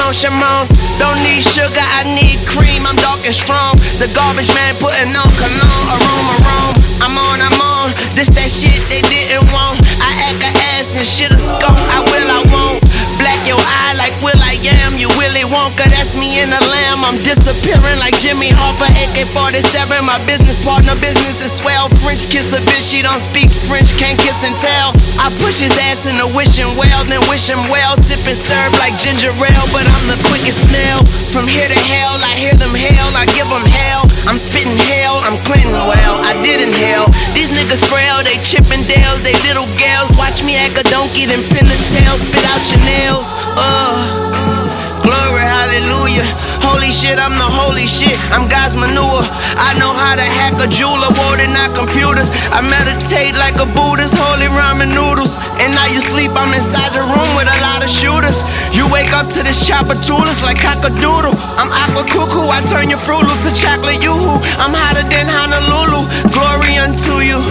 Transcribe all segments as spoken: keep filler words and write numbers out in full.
Shimon, Shimon. Don't need sugar, I need cream, I'm dark and strong. The garbage man putting on cologne, aroma, aroma. I'm on, I'm on, this that shit they didn't want. I act a ass and shit a skunk, I will, I won't. Black your eye like Will I Am, you Willy Wonka, that's me in a lamb. I'm disappearing like Jimmy Hoffa, A K forty-seven. My business partner, business is swell. French kiss a bitch, she don't speak French, can't kiss and tell. I push his ass in the wishing well, then wish him well. Sipping syrup like ginger ale, but I'm the quickest snail. From here to hell, I hear them hail, I give them hell. I'm spitting hell, I'm Clinton well, I did inhale. These niggas frail, they Chippendales, they little gals. Watch me act a donkey, then pin the tail, spit out your nails. Uh, glory, hallelujah. Holy shit, I'm the holy shit, I'm God's manure. I know how to hack a jeweler, warding out computers. I meditate like a Buddhist, holy ramen noodles. And now you sleep, I'm inside your room with a lot of shooters. You wake up to this chopper toolers like cock-a-doodle. I'm aqua cuckoo, I turn your Fruit Loop to chocolate yoo-hoo. I'm hotter than Honolulu, glory unto you.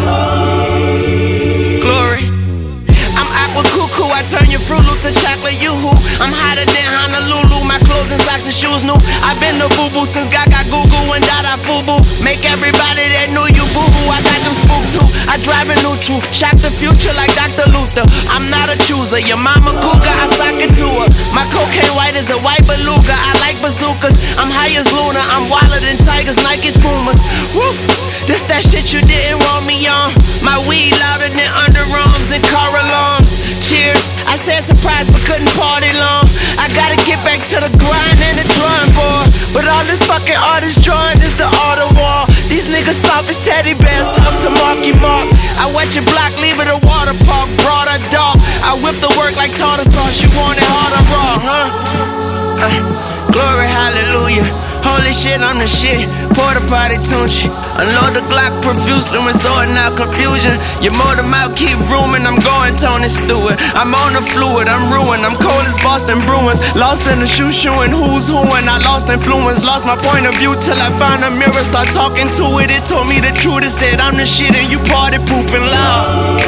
Glory. I'm aqua cuckoo, I turn your Fruit Loop to chocolate yoo-hoo. I'm hotter than Honolulu, my clothes and socks and shoes new. I've been the boo-boo since Gaga Goo-Goo and Dada Fubu. Make everybody that knew you boo-hoo, I got them spooked too. I drive a neutral, shock the future like Doctor Luther. I'm not a chooser, your mama cougar, I sock it to her. My cocaine white is a white beluga, I like bazookas. I'm high as Luna, I'm wilder than tigers, Nike's Pumas. Woo, this that shit you didn't want me on. My weed louder than underarms and car alarms. Cheers, I said surprise but couldn't party long. I gotta get back to the grind and the drawing board. But all this fucking artist drawing is the art of war. These niggas soft as teddy bears, talk to Marky Mark. I wet your block, leave it a water park, broad or dark. I whip the work like tartar sauce, you want it hard or raw, huh? Uh, glory, hallelujah. Holy shit, I'm the shit. Porta potty tunchi. Unload the Glock profusely when sorting out confusion. Your motor mouth keep rooming, I'm going Tony Stewart. I'm on the fluid, I'm ruined, I'm cold as Boston Bruins. Lost in the shoe shoeing, who's who, and I lost influence. Lost my point of view till I found a mirror, start talking to it. It told me the truth, it said I'm the shit and you party pooping loud.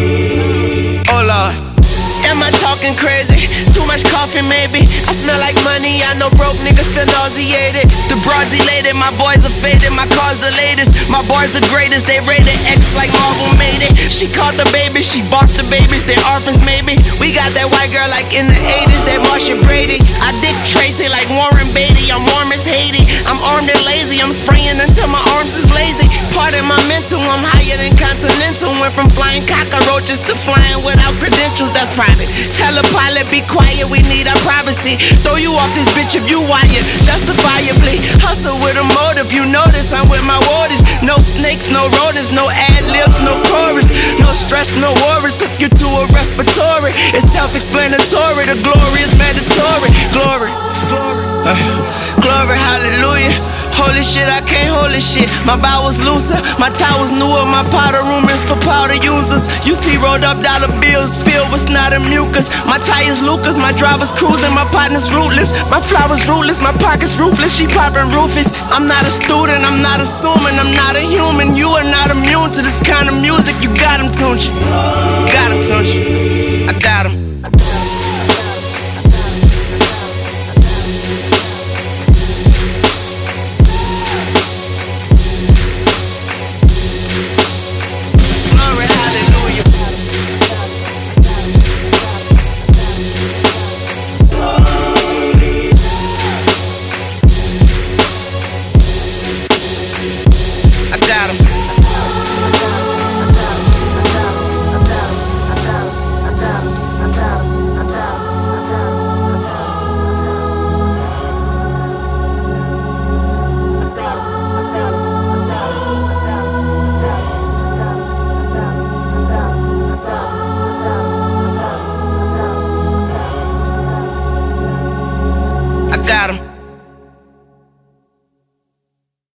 Oh Lord. Am I talking crazy? Too much coffee maybe. I smell like money, I know broke niggas feel nauseated. The broads elated, my boys are faded, my car's the latest. My boys the greatest, they rated X like Marvel made it. She caught the baby, she barfed the babies, they orphans maybe. We got that white girl like in the eighties, that Marsha Brady. I Dick Tracy like Warren Beatty, I'm warm as Haiti. I'm armed and lazy, I'm spraying until my arms is lazy. Pardon my mental, I'm higher than Continental. Went from flying cockroaches to flying without credentials, that's private. Tell a pilot, be quiet, we need our privacy. Throw you off this bitch if you wired, justifiably. Hustle with a motive, you notice I'm with my waters. No snakes, no rodents, no ad-libs, no chorus. No stress, no worries, took you to a respiratory. It's self-explanatory, the glory is mandatory. Glory, uh, glory, hallelujah. Holy shit, I can't hold this shit. My bowels looser, my towels newer. My powder room is for powder users. You see rolled up dollar bills filled with snot and mucus. My tires Lucas, my driver's cruising. My partner's rootless, my flowers rootless. My pocket's roofless, she popping roofies. I'm not a student, I'm not assuming. I'm not a human, you are not immune to this kind of music. You got him, Tunchi. Got him, Tunchi. I got him. Got him.